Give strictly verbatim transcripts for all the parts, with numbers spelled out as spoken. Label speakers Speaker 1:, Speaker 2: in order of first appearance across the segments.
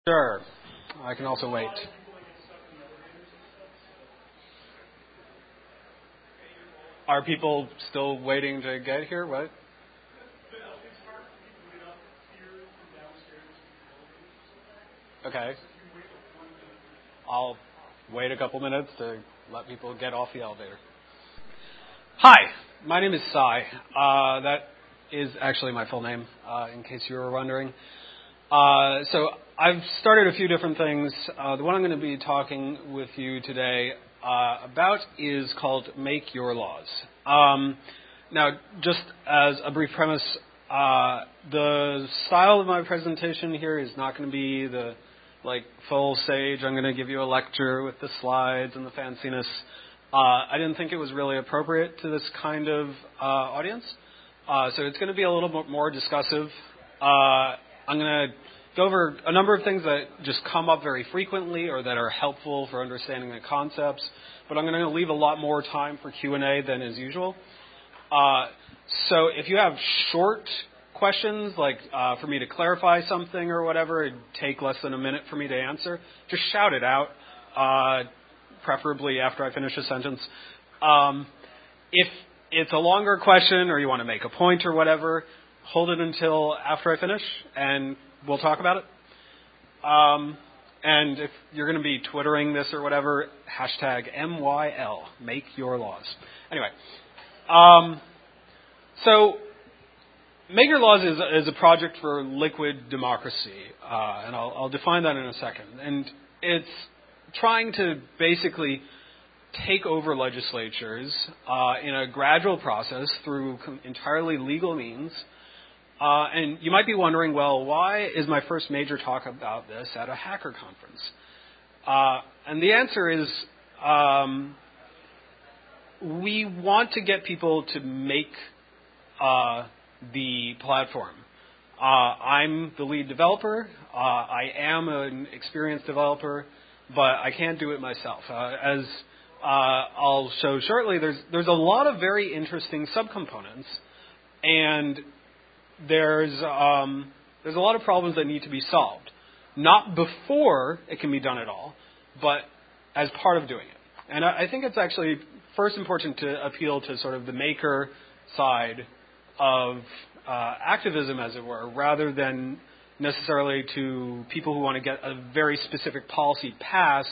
Speaker 1: Sure. I can also wait. Are people still waiting to get here? What? Okay. I'll wait a couple minutes to let people get off the elevator. Hi, my name is Sai. Uh, that is actually my full name, uh, in case you were wondering. Uh, so I've started a few different things. Uh, the one I'm going to be talking with you today uh, about is called Make Your Laws. Um, now, just as a brief premise, uh, the style of my presentation here is not going to be the like full sage. I'm going to give you a lecture with the slides and the fanciness. Uh, I didn't think it was really appropriate to this kind of uh, audience. Uh, so it's going to be a little bit more discussive. Uh, I'm going to go over a number of things that just come up very frequently or that are helpful for understanding the concepts, but I'm going to leave a lot more time for Q and A than is usual. Uh, so if you have short questions, like uh, for me to clarify something or whatever, it'd take less than a minute for me to answer, just shout it out, uh, preferably after I finish a sentence. Um, if it's a longer question or you want to make a point or whatever, hold it until after I finish, and we'll talk about it. Um, and if you're going to be twittering this or whatever, hashtag M Y L, make your laws. Anyway, um, so Make Your Laws is, is a project for liquid democracy, uh, and I'll, I'll define that in a second. And it's trying to basically take over legislatures uh, in a gradual process through com- entirely legal means. Uh, and you might be wondering, well, why is my first major talk about this at a hacker conference? Uh, and the answer is um, we want to get people to make uh, the platform. Uh, I'm the lead developer. Uh, I am an experienced developer, but I can't do it myself. Uh, as uh, I'll show shortly, there's there's a lot of very interesting subcomponents, and there's um, there's a lot of problems that need to be solved. Not before it can be done at all, but as part of doing it. And I, I think it's actually first important to appeal to sort of the maker side of uh, activism, as it were, rather than necessarily to people who want to get a very specific policy passed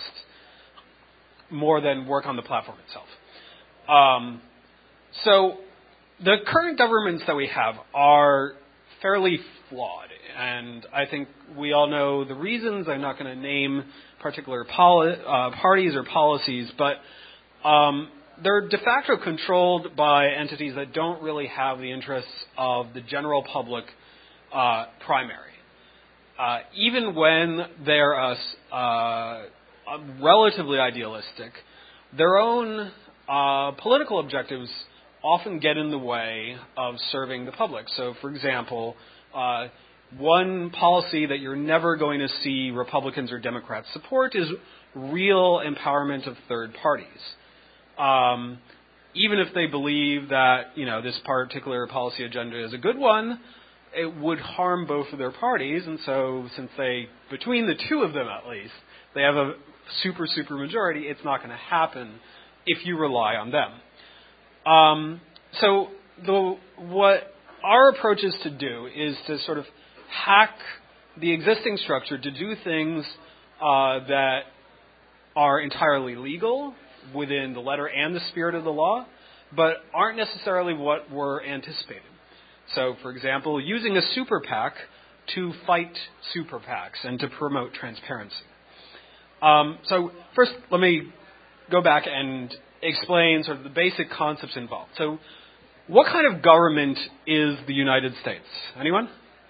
Speaker 1: more than work on the platform itself. Um, so the current governments that we have are fairly flawed, and I think we all know the reasons. I'm not going to name particular poli- uh, parties or policies, but um, they're de facto controlled by entities that don't really have the interests of the general public uh, primary. Uh, even when they're uh, uh, relatively idealistic, their own uh, political objectives often get in the way of serving the public. So, for example, uh, one policy that you're never going to see Republicans or Democrats support is real empowerment of third parties. Um, even if they believe that, you know, this particular policy agenda is a good one, it would harm both of their parties. And so since they, between the two of them at least, they have a super, super majority, it's not going to happen if you rely on them. Um, so the, what our approach is to do is to sort of hack the existing structure to do things uh, that are entirely legal within the letter and the spirit of the law, but aren't necessarily what were anticipated. So, for example, using a super PAC to fight super PACs and to promote transparency. Um, so first, let me go back and explain sort of the basic concepts involved. So what kind of government is the United States? Anyone?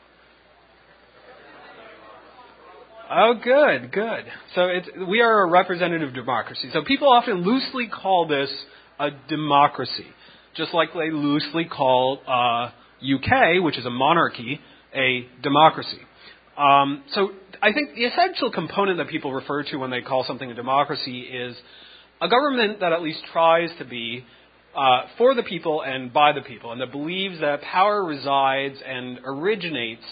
Speaker 1: Oh, good, good. So it's, we are a representative democracy. So people often loosely call this a democracy, just like they loosely call uh, U K, which is a monarchy, a democracy. Um, so I think the essential component that people refer to when they call something a democracy is a government that at least tries to be uh, for the people and by the people, and that believes that power resides and originates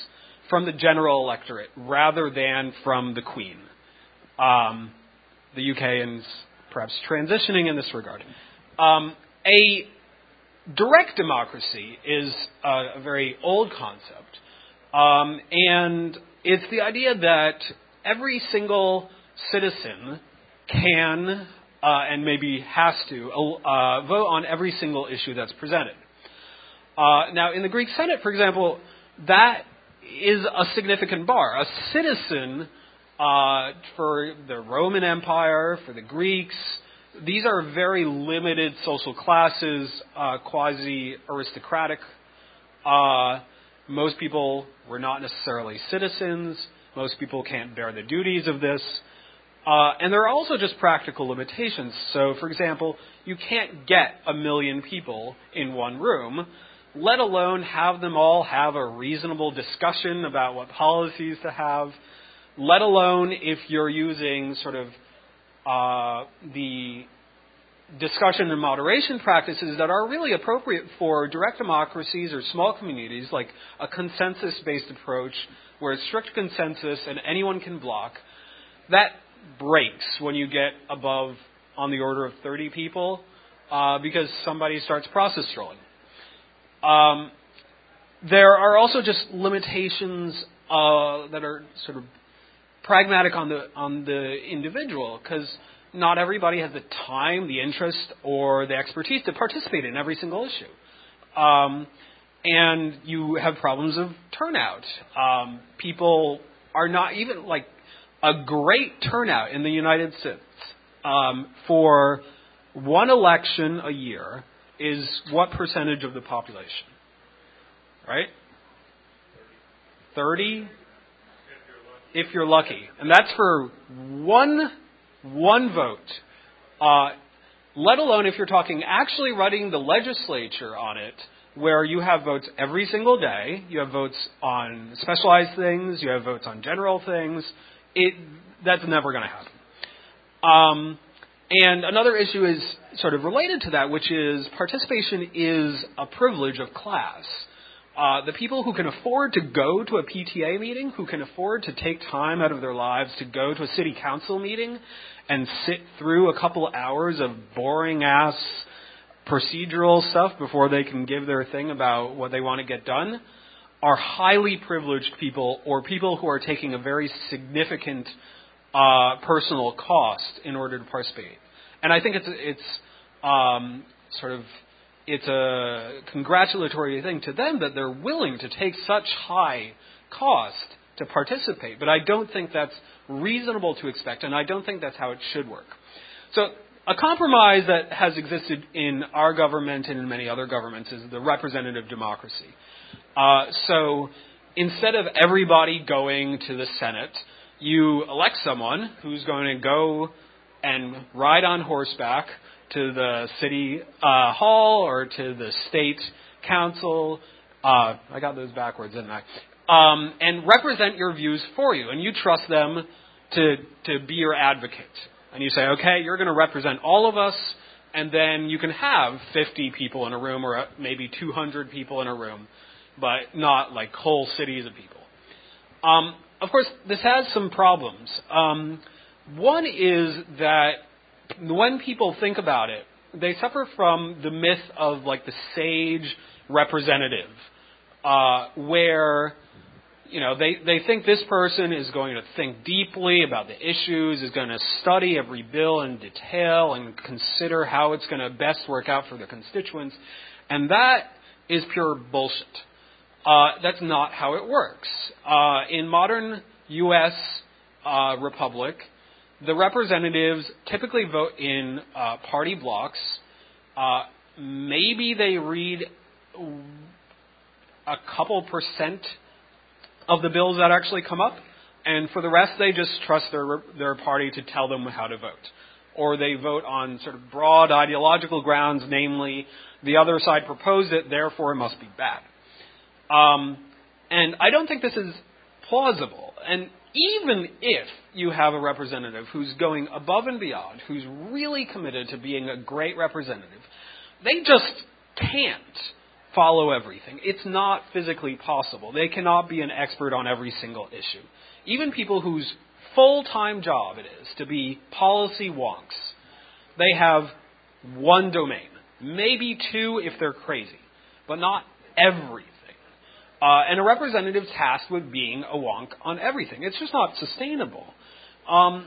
Speaker 1: from the general electorate rather than from the Queen. Um, the U K is perhaps transitioning in this regard. Um, a direct democracy is a, a very old concept, um, and it's the idea that every single citizen can uh, and maybe has to uh, vote on every single issue that's presented. Uh, now, in the Greek Senate, for example, that is a significant bar. A citizen uh, for the Roman Empire, for the Greeks, these are very limited social classes, uh, quasi-aristocratic. Uh, most people were not necessarily citizens. Most people can't bear the duties of this. Uh, and there are also just practical limitations. So, for example, you can't get a million people in one room, let alone have them all have a reasonable discussion about what policies to have, let alone if you're using sort of uh, the discussion and moderation practices that are really appropriate for direct democracies or small communities, like a consensus-based approach where it's strict consensus and anyone can block. That breaks when you get above on the order of thirty people uh, because somebody starts process trolling. Um, there are also just limitations uh, that are sort of pragmatic on the on the individual, because not everybody has the time, the interest, or the expertise to participate in every single issue. Um, and you have problems of turnout. Um, people are not even like a great turnout in the United States um, for one election a year is what percentage of the population? Right? thirty? If you're lucky. And that's for one one vote. Uh, let alone if you're talking actually running the legislature on it, where you have votes every single day. You have votes on specialized things. You have votes on general things. It that's never going to happen. Um, and another issue is sort of related to that, which is participation is a privilege of class. Uh, the people who can afford to go to a P T A meeting, who can afford to take time out of their lives to go to a city council meeting and sit through a couple hours of boring-ass procedural stuff before they can give their thing about what they want to get done, are highly privileged people or people who are taking a very significant uh, personal cost in order to participate. And I think it's it's um, sort of it's a congratulatory thing to them that they're willing to take such high cost to participate. But I don't think that's reasonable to expect, and I don't think that's how it should work. So a compromise that has existed in our government and in many other governments is the representative democracy. Uh, so instead of everybody going to the Senate, you elect someone who's going to go and ride on horseback to the city uh, hall or to the state council. Uh, I got those backwards, didn't I? Um, and represent your views for you. And you trust them to, to be your advocate. And you say, okay, you're going to represent all of us, and then you can have fifty people in a room or maybe two hundred people in a room, but not like whole cities of people. Um, of course, this has some problems. Um, one is that when people think about it, they suffer from the myth of like the sage representative, uh, where you know they, they think this person is going to think deeply about the issues, is going to study every bill in detail and consider how it's going to best work out for the constituents, and that is pure bullshit. Uh, that's not how it works. Uh, in modern U S uh, republic, the representatives typically vote in uh, party blocks. Uh, maybe they read a couple percent of the bills that actually come up, and for the rest, they just trust their their party to tell them how to vote. Or they vote on sort of broad ideological grounds, namely, the other side proposed it, therefore it must be bad. Um, and I don't think this is plausible. And even if you have a representative who's going above and beyond, who's really committed to being a great representative, they just can't follow everything. It's not physically possible. They cannot be an expert on every single issue. Even people whose full-time job it is to be policy wonks, they have one domain, maybe two if they're crazy, but not everything. Uh, and a representative's tasked with being a wonk on everything. It's just not sustainable. Um,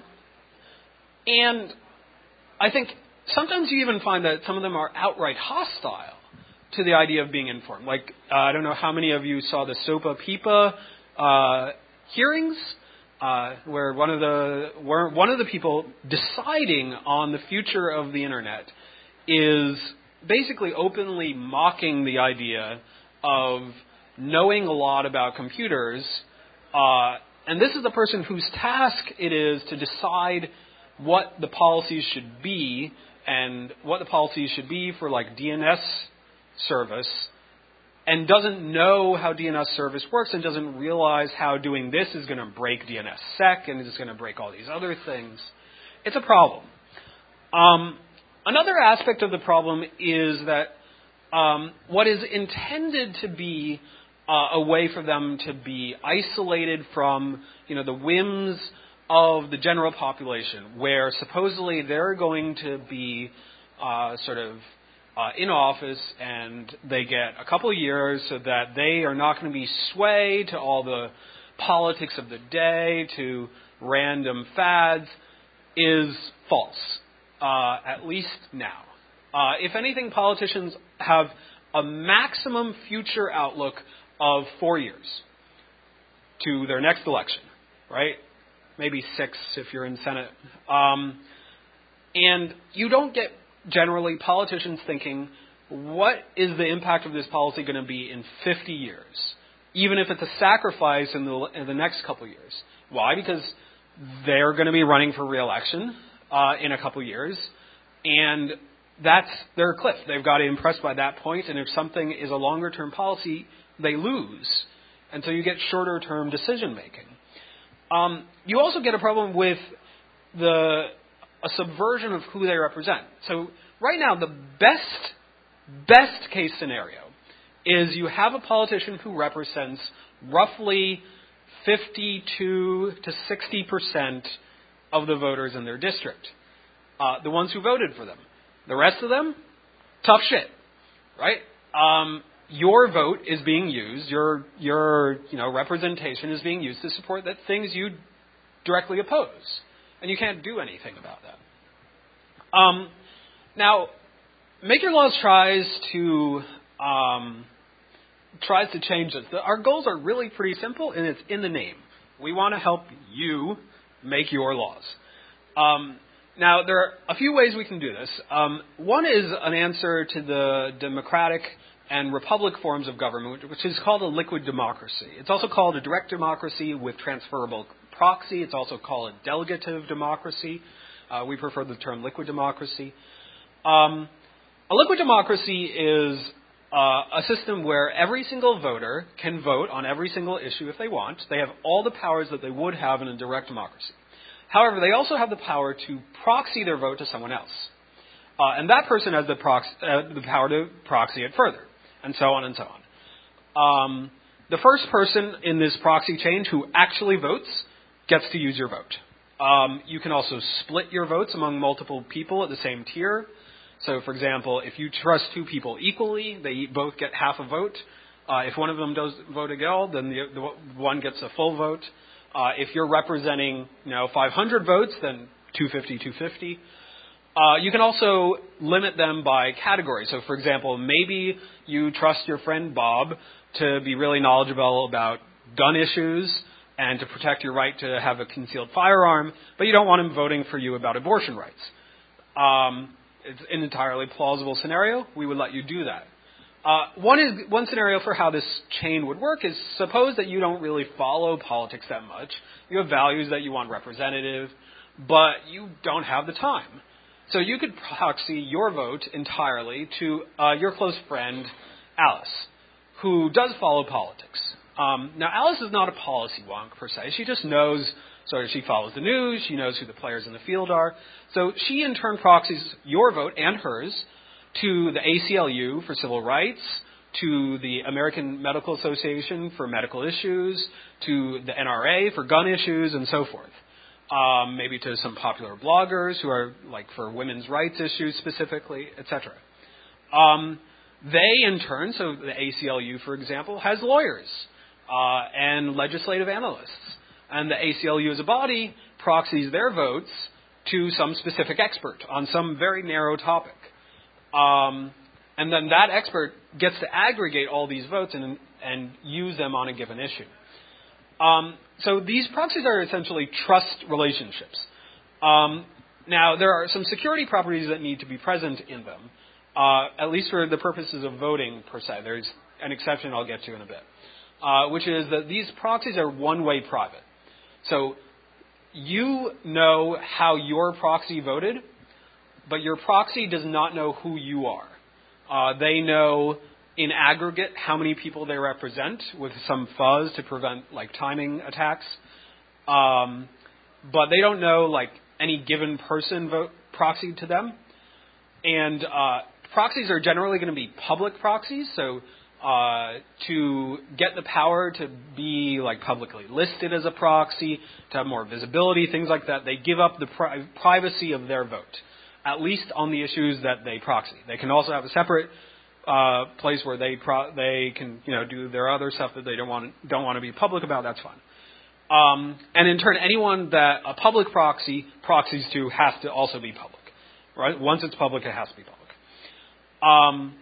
Speaker 1: and I think sometimes you even find that some of them are outright hostile to the idea of being informed. Like, uh, I don't know how many of you saw the SOPA PIPA uh, hearings, uh, where one of the where one of the people deciding on the future of the internet is basically openly mocking the idea of knowing a lot about computers, uh, and this is the person whose task it is to decide what the policies should be and what the policies should be for like D N S service, and doesn't know how D N S service works and doesn't realize how doing this is going to break D N S sec and is going to break all these other things. It's a problem. Um, another aspect of the problem is that um, what is intended to be uh, a way for them to be isolated from, you know, the whims of the general population, where supposedly they're going to be uh, sort of uh, in office and they get a couple of years so that they are not going to be swayed to all the politics of the day, to random fads, is false, uh, at least now. Uh, if anything, politicians have a maximum future outlook of four years to their next election, right? Maybe six if you're in Senate. Um, and you don't get, generally, politicians thinking, what is the impact of this policy going to be in fifty years? Even if it's a sacrifice in the, in the next couple of years. Why? Because they're going to be running for re-election uh, in a couple of years. And that's their cliff. They've got to impress by that point. And if something is a longer-term policy, they lose. And so you get shorter-term decision-making. Um, you also get a problem with the a subversion of who they represent. So right now, the best best case scenario is you have a politician who represents roughly fifty-two to sixty percent of the voters in their district, uh, the ones who voted for them. The rest of them, tough shit, right? Um, Your vote is being used, your your you know representation is being used to support that things you directly oppose, and you can't do anything about that. Um, now, Make Your Laws tries to um, tries to change this. Our goals are really pretty simple, and it's in the name. We want to help you make your laws. Um, now, there are a few ways we can do this. Um, one is an answer to the democratic and republic forms of government, which is called a liquid democracy. It's also called a direct democracy with transferable proxy. It's also called a delegative democracy. Uh, we prefer the term liquid democracy. Um, a liquid democracy is uh, a system where every single voter can vote on every single issue if they want. They have all the powers that they would have in a direct democracy. However, they also have the power to proxy their vote to someone else. Uh, and that person has the, prox- uh, the power to proxy it further, and so on and so on. Um, the first person in this proxy chain who actually votes gets to use your vote. Um, you can also split your votes among multiple people at the same tier. So, for example, if you trust two people equally, they both get half a vote. Uh, if one of them does vote at all, then the, the one gets a full vote. Uh, if you're representing, you know, five hundred votes, then two fifty, two fifty. Uh, you can also limit them by category. So, for example, maybe you trust your friend Bob to be really knowledgeable about gun issues and to protect your right to have a concealed firearm, but you don't want him voting for you about abortion rights. Um, it's an entirely plausible scenario. We would let you do that. Uh, one is one scenario for how this chain would work is suppose that you don't really follow politics that much. You have values that you want representative, but you don't have the time. So you could proxy your vote entirely to uh, your close friend, Alice, who does follow politics. Um, now, Alice is not a policy wonk, per se. She just knows, so she follows the news, she knows who the players in the field are. So she, in turn, proxies your vote and hers to the A C L U for civil rights, to the American Medical Association for medical issues, to the N R A for gun issues, and so forth. Um, maybe to some popular bloggers who are like for women's rights issues specifically, et cetera. Um, they, in turn, so the A C L U, for example, has lawyers uh, and legislative analysts. And the A C L U as a body proxies their votes to some specific expert on some very narrow topic. Um, and then that expert gets to aggregate all these votes and, and use them on a given issue. Um, so these proxies are essentially trust relationships. Um, now, there are some security properties that need to be present in them, uh, at least for the purposes of voting per se. There's an exception I'll get to in a bit, uh, which is that these proxies are one-way private. So you know how your proxy voted, but your proxy does not know who you are. Uh, they know in aggregate how many people they represent with some fuzz to prevent like timing attacks. Um, but they don't know like any given person vote proxy to them. And uh, proxies are generally going to be public proxies. So uh, to get the power to be like publicly listed as a proxy, to have more visibility, things like that, they give up the pri- privacy of their vote, at least on the issues that they proxy. They can also have a separate uh, place where they pro- they can you know do their other stuff that they don't want don't want to be public about. That's fine. Um, and in turn, anyone that a public proxy proxies to has to also be public. Right? Once it's public, it has to be public. Um,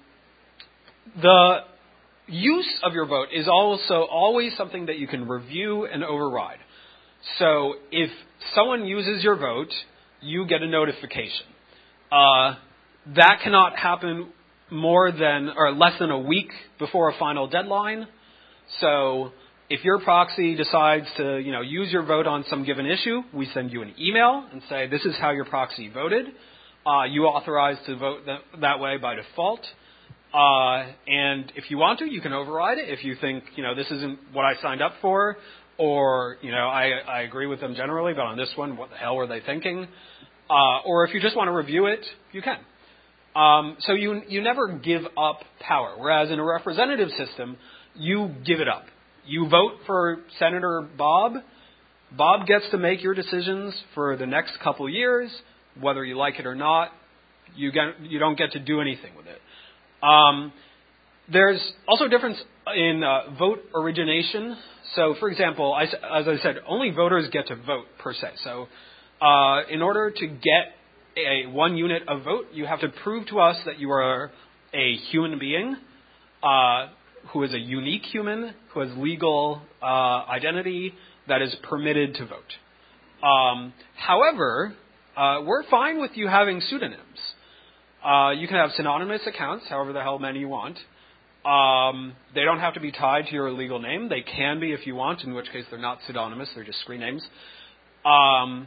Speaker 1: the use of your vote is also always something that you can review and override. So if someone uses your vote, you get a notification. Uh, that cannot happen more than or less than a week before a final deadline. So if your proxy decides to, you know, use your vote on some given issue, we send you an email and say, this is how your proxy voted. Uh, you authorize to vote that, that way by default. Uh, and if you want to, you can override it. If you think, you know, this isn't what I signed up for, or, you know, I, I agree with them generally, but on this one, what the hell were they thinking? Uh, or if you just want to review it, you can. Um, so you you never give up power, whereas in a representative system, you give it up. You vote for Senator Bob. Bob gets to make your decisions for the next couple years, whether you like it or not. You get you don't get to do anything with it. Um, there's also a difference in uh, vote origination. So, for example, I, as I said, only voters get to vote per se. So, uh, in order to get a one unit of vote, you have to prove to us that you are a human being uh, who is a unique human, who has legal uh, identity that is permitted to vote. Um, however, uh, we're fine with you having pseudonyms. Uh, you can have synonymous accounts, however the hell many you want. Um, they don't have to be tied to your legal name. They can be if you want, in which case they're not pseudonymous, they're just screen names. Um,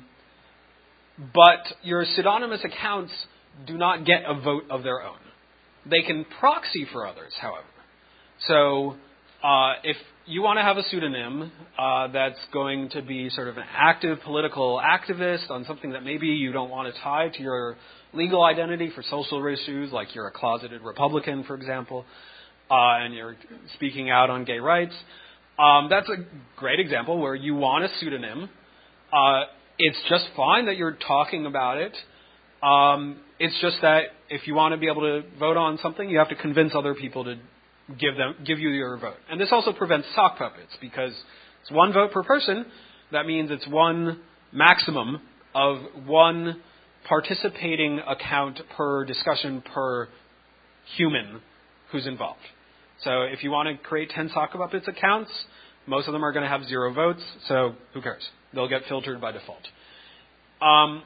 Speaker 1: but your pseudonymous accounts do not get a vote of their own. They can proxy for others, however. So uh, if you want to have a pseudonym uh, that's going to be sort of an active political activist on something that maybe you don't want to tie to your legal identity for social issues, like you're a closeted Republican, for example, uh, and you're speaking out on gay rights, um, that's a great example where you want a pseudonym. Uh, it's just fine that you're talking about it. Um, it's just that if you want to be able to vote on something, you have to convince other people to give them give you your vote. And this also prevents sock puppets, because it's one vote per person. That means it's one maximum of one participating account per discussion per human who's involved. So if you want to create ten sock puppets accounts, most of them are going to have zero votes, so who cares? They'll get filtered by default. Um,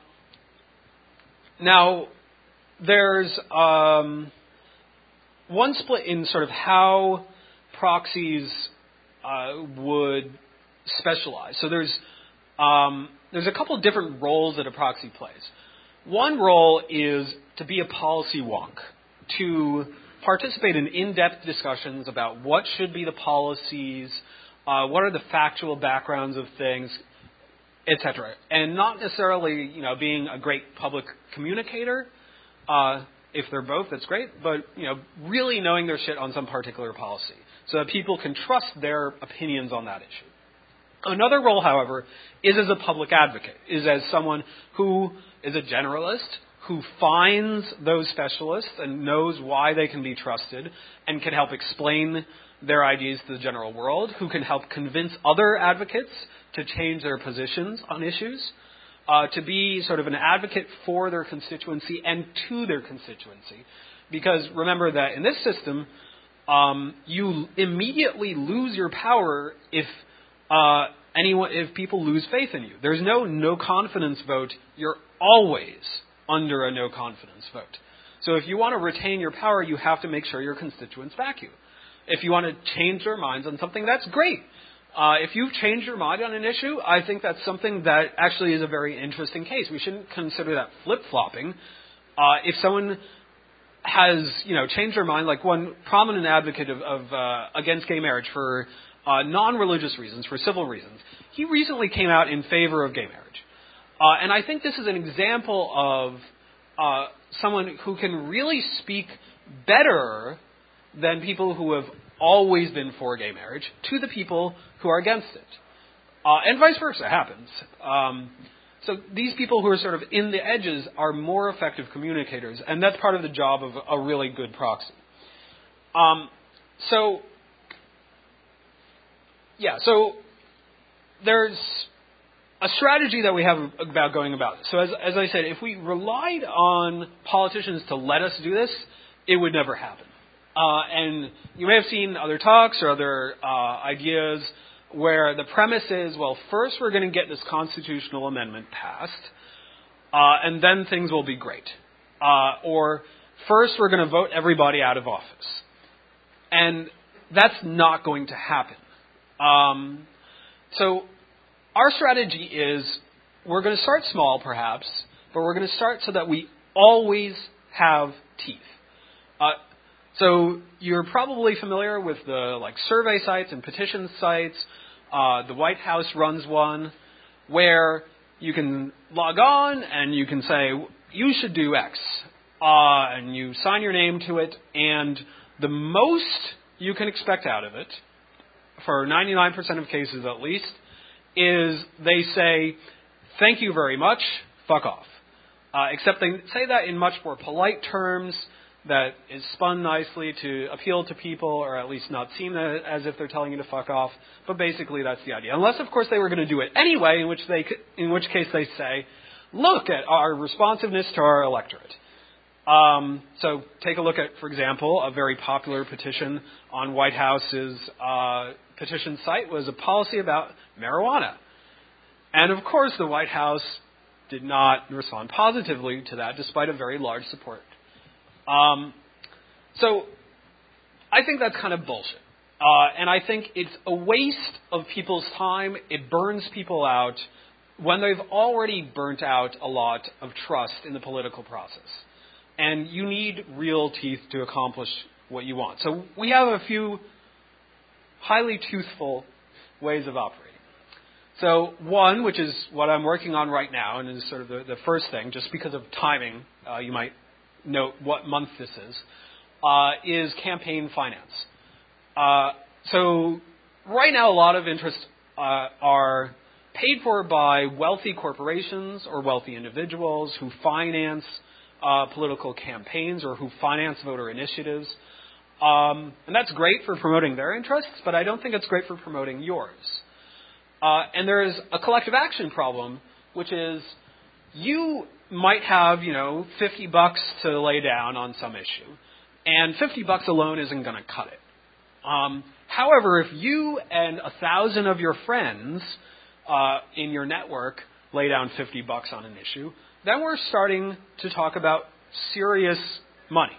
Speaker 1: now, there's um, one split in sort of how proxies uh, would specialize. So there's um, there's a couple different roles that a proxy plays. One role is to be a policy wonk, to participate in in-depth discussions about what should be the policies, uh, what are the factual backgrounds of things, et cetera. And not necessarily, you know, being a great public communicator. Uh, If they're both, that's great. But, you know, really knowing their shit on some particular policy so that people can trust their opinions on that issue. Another role, however, is as a public advocate, is as someone who is a generalist, who finds those specialists and knows why they can be trusted and can help explain their ideas to the general world, who can help convince other advocates to change their positions on issues, uh, to be sort of an advocate for their constituency and to their constituency. Because remember that in this system, um, you immediately lose your power if uh, anyone, if people lose faith in you. There's no no confidence vote. You're always under a no confidence vote. So if you want to retain your power, you have to make sure your constituents back you. If you want to change their minds on something, that's great. Uh, if you've changed your mind on an issue, I think that's something that actually is a very interesting case. We shouldn't consider that flip-flopping. Uh, if someone has, you know, changed their mind, like one prominent advocate of, of uh, against gay marriage for uh, non-religious reasons, for civil reasons, he recently came out in favor of gay marriage. Uh, and I think this is an example of uh, someone who can really speak better than people who have always been for gay marriage to the people who are against it. Uh, and vice versa happens. Um, so these people who are sort of in the edges are more effective communicators, and that's part of the job of a really good proxy. Um, so, yeah, so there's a strategy that we have about going about it. So as, as I said, if we relied on politicians to let us do this, it would never happen. Uh, and you may have seen other talks or other uh, ideas where the premise is, well, first we're going to get this constitutional amendment passed, uh, and then things will be great. Uh, or first we're going to vote everybody out of office. And that's not going to happen. Um, so our strategy is we're going to start small, perhaps, but we're going to start so that we always have teeth. Uh, So you're probably familiar with the like survey sites and petition sites. Uh, the White House runs one where you can log on and you can say, you should do X. Uh, and you sign your name to it. And the most you can expect out of it, for ninety-nine percent of cases at least, is they say, thank you very much, fuck off. Uh, except they say that in much more polite terms, that is spun nicely to appeal to people, or at least not seem as if they're telling you to fuck off. But basically, that's the idea. Unless, of course, they were going to do it anyway, in which they, in which case they say, "Look at our responsiveness to our electorate." Um, so, take a look at, for example, a very popular petition on White House's uh, petition site was a policy about marijuana, and of course, the White House did not respond positively to that, despite a very large support. Um, so I think that's kind of bullshit. Uh, and I think it's a waste of people's time. It burns people out when they've already burnt out a lot of trust in the political process. And you need real teeth to accomplish what you want. So we have a few highly toothful ways of operating. So one, which is what I'm working on right now, and is sort of the, the first thing, just because of timing, uh, you might note what month this is, uh, is campaign finance. Uh, so right now, a lot of interests uh, are paid for by wealthy corporations or wealthy individuals who finance uh, political campaigns or who finance voter initiatives. Um, and that's great for promoting their interests, but I don't think it's great for promoting yours. Uh, and there is a collective action problem, which is you might have, you know, fifty bucks to lay down on some issue. And fifty bucks alone isn't going to cut it. Um, however, if you and a thousand of your friends uh, in your network lay down fifty bucks on an issue, then we're starting to talk about serious money.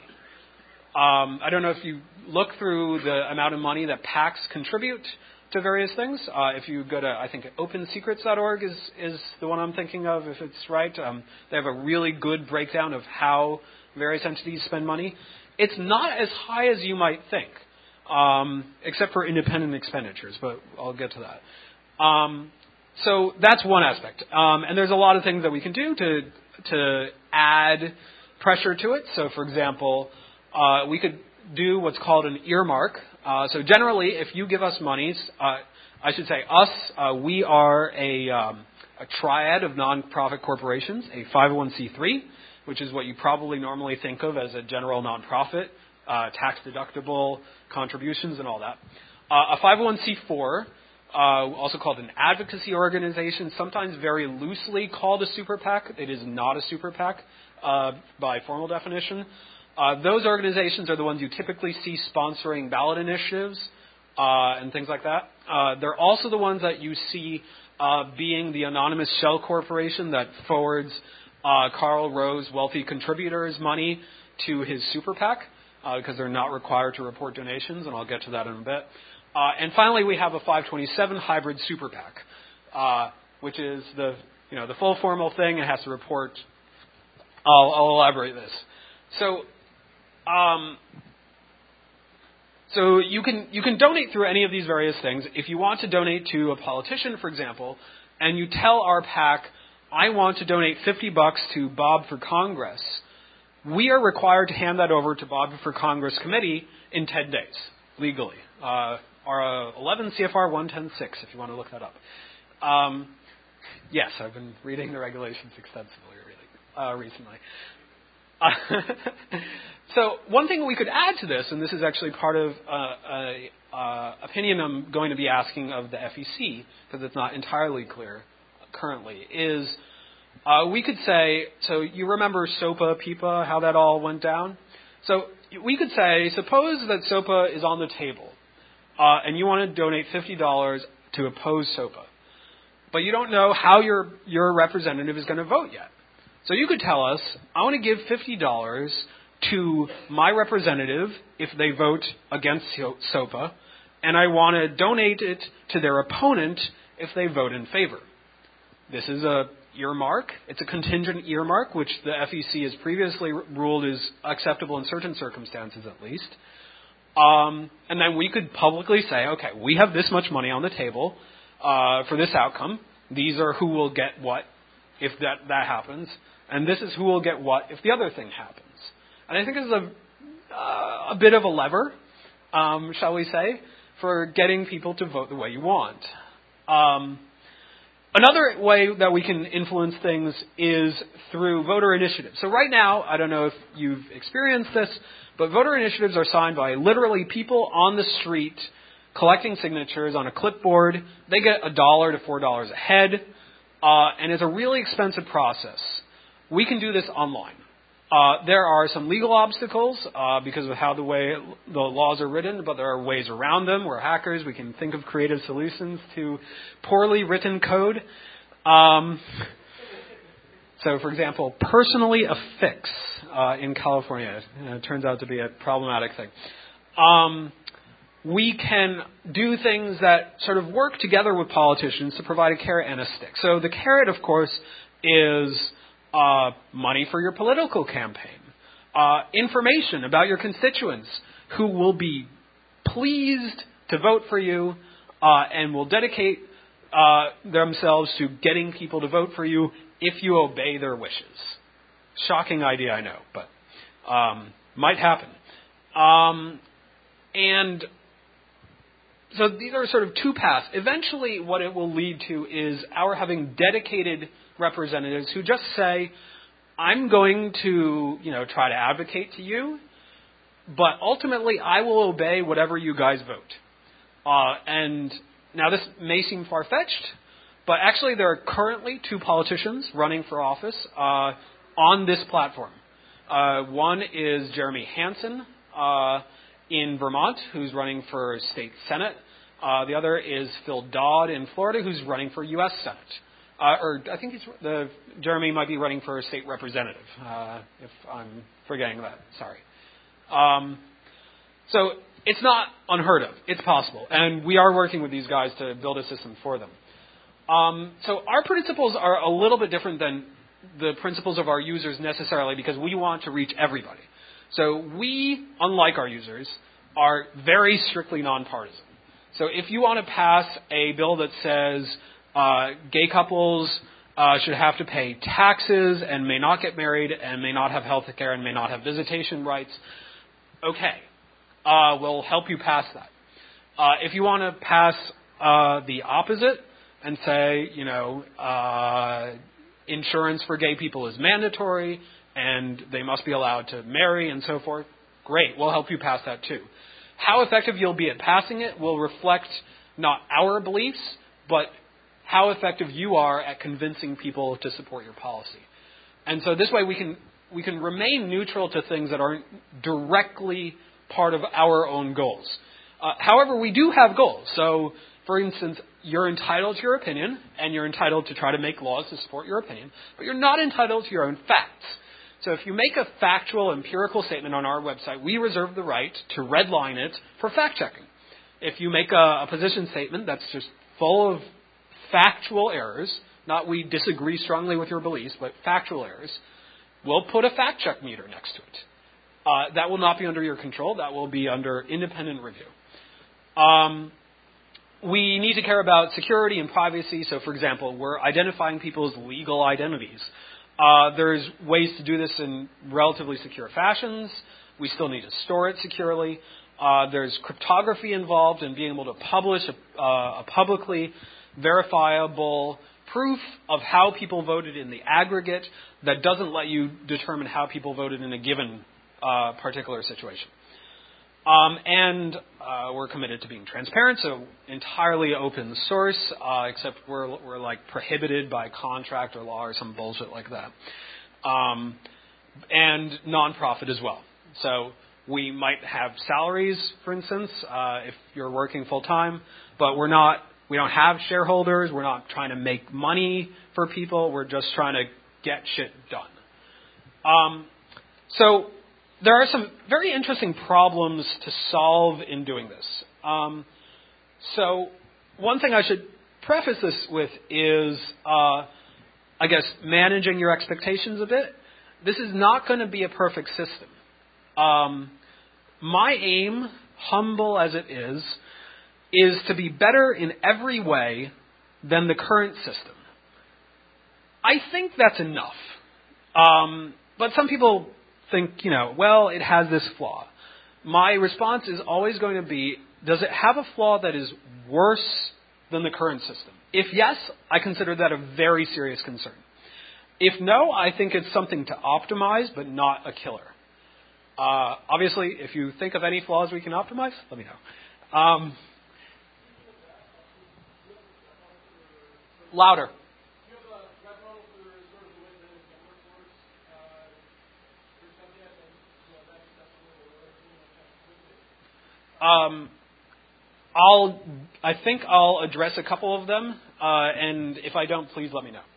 Speaker 1: Um, I don't know if you look through the amount of money that PACs contribute to various things. Uh, if you go to, I think, open secrets dot org is, is the one I'm thinking of, if it's right. Um, they have a really good breakdown of how various entities spend money. It's not as high as you might think, um, except for independent expenditures, but I'll get to that. Um, so that's one aspect. Um, and there's a lot of things that we can do to to add pressure to it. So, for example, uh, we could do what's called an earmark. Uh, so generally, if you give us monies, uh, I should say us, uh, we are a, um, a triad of nonprofit corporations, a five oh one c three, which is what you probably normally think of as a general nonprofit, uh, tax-deductible contributions and all that. Uh, a five oh one c four, uh, also called an advocacy organization, sometimes very loosely called a super PAC. It is not a super PAC uh, by formal definition. Uh, those organizations are the ones you typically see sponsoring ballot initiatives uh, and things like that. Uh, they're also the ones that you see uh, being the anonymous shell corporation that forwards uh, Karl Rove's wealthy contributors money to his super PAC uh, because they're not required to report donations, and I'll get to that in a bit. Uh, and finally, we have a five twenty-seven hybrid super PAC, uh, which is the you know the full formal thing. It has to report. I'll, I'll elaborate this. So. Um, so you can you can donate through any of these various things. If you want to donate to a politician, for example, and you tell our PAC, I want to donate fifty bucks to Bob for Congress, we are required to hand that over to Bob for Congress committee in ten days, legally. Uh, our uh, eleven C F R one ten six, if you want to look that up. Um, yes, I've been reading the regulations extensively really, uh, recently. Uh, so one thing we could add to this, and this is actually part of uh, a uh, opinion I'm going to be asking of the F E C, because it's not entirely clear currently, is uh, we could say, so you remember SOPA, PIPA, how that all went down? So we could say, suppose that SOPA is on the table, uh, and you want to donate fifty dollars to oppose SOPA, but you don't know how your your representative is going to vote yet. So you could tell us, I want to give fifty dollars to my representative if they vote against SOPA, and I want to donate it to their opponent if they vote in favor. This is a earmark. It's a contingent earmark, which the F E C has previously ruled is acceptable in certain circumstances at least. Um, and then we could publicly say, okay, we have this much money on the table uh, for this outcome. These are who will get what if that, that happens. And this is who will get what if the other thing happens. And I think this is a, uh, a bit of a lever, um, shall we say, for getting people to vote the way you want. Um, another way that we can influence things is through voter initiatives. So right now, I don't know if you've experienced this, but voter initiatives are signed by literally people on the street collecting signatures on a clipboard. They get a dollar to four dollars a head, uh, and it's a really expensive process. We can do this online. Uh, there are some legal obstacles uh, because of how the way the laws are written, but there are ways around them. We're hackers. We can think of creative solutions to poorly written code. Um, so, for example, personally affix uh, in California uh, it turns out to be a problematic thing. Um, we can do things that sort of work together with politicians to provide a carrot and a stick. So the carrot, of course, is Uh, money for your political campaign, uh, information about your constituents who will be pleased to vote for you uh, and will dedicate uh, themselves to getting people to vote for you if you obey their wishes. Shocking idea, I know, but um, might happen. Um, and so these are sort of two paths. Eventually, what it will lead to is our having dedicated representatives who just say, I'm going to, you know, try to advocate to you, but ultimately I will obey whatever you guys vote. Uh, and now this may seem far-fetched, but actually there are currently two politicians running for office uh, on this platform. Uh, one is Jeremy Hansen uh, in Vermont, who's running for state senate. Uh, the other is Phil Dodd in Florida, who's running for U S Senate. Uh, or I think he's, the Jeremy might be running for a state representative, uh, if I'm forgetting that. Sorry. Um, so it's not unheard of. It's possible. And we are working with these guys to build a system for them. Um, so our principles are a little bit different than the principles of our users necessarily because we want to reach everybody. So we, unlike our users, are very strictly nonpartisan. So if you want to pass a bill that says Uh, gay couples uh, should have to pay taxes and may not get married and may not have health care and may not have visitation rights. Okay, uh, we'll help you pass that. Uh, if you want to pass uh, the opposite and say, you know, uh, insurance for gay people is mandatory and they must be allowed to marry and so forth, great, we'll help you pass that too. How effective you'll be at passing it will reflect not our beliefs, but how effective you are at convincing people to support your policy. And so this way we can we can remain neutral to things that aren't directly part of our own goals. Uh, however, we do have goals. So, for instance, you're entitled to your opinion, and you're entitled to try to make laws to support your opinion, but you're not entitled to your own facts. So if you make a factual, empirical statement on our website, we reserve the right to redline it for fact-checking. If you make a, a position statement that's just full of factual errors, not we disagree strongly with your beliefs, but factual errors, we'll put a fact-check meter next to it. Uh, that will not be under your control. That will be under independent review. Um, we need to care about security and privacy. So, for example, we're identifying people's legal identities. Uh, there's ways to do this in relatively secure fashions. We still need to store it securely. Uh, there's cryptography involved in being able to publish a, uh, a publicly verifiable proof of how people voted in the aggregate that doesn't let you determine how people voted in a given uh, particular situation. Um, and uh, we're committed to being transparent, so entirely open source, uh, except we're, we're like prohibited by contract or law or some bullshit like that. Um, and nonprofit as well. So we might have salaries, for instance, uh, if you're working full time, but we're not. We don't have shareholders. We're not trying to make money for people. We're just trying to get shit done. Um, so there are some very interesting problems to solve in doing this. Um, so one thing I should preface this with is, uh, I guess, managing your expectations a bit. This is not going to be a perfect system. Um, my aim, humble as it is, is to be better in every way than the current system. I think that's enough. Um, but some people think, you know, well, it has this flaw. My response is always going to be, does it have a flaw that is worse than the current system? If yes, I consider that a very serious concern. If no, I think it's something to optimize, but not a killer. Uh, obviously, if you think of any flaws we can optimize, let me know. Um, louder. Um, I'll, I think I'll address a couple of them, uh, and if I don't, please let me know.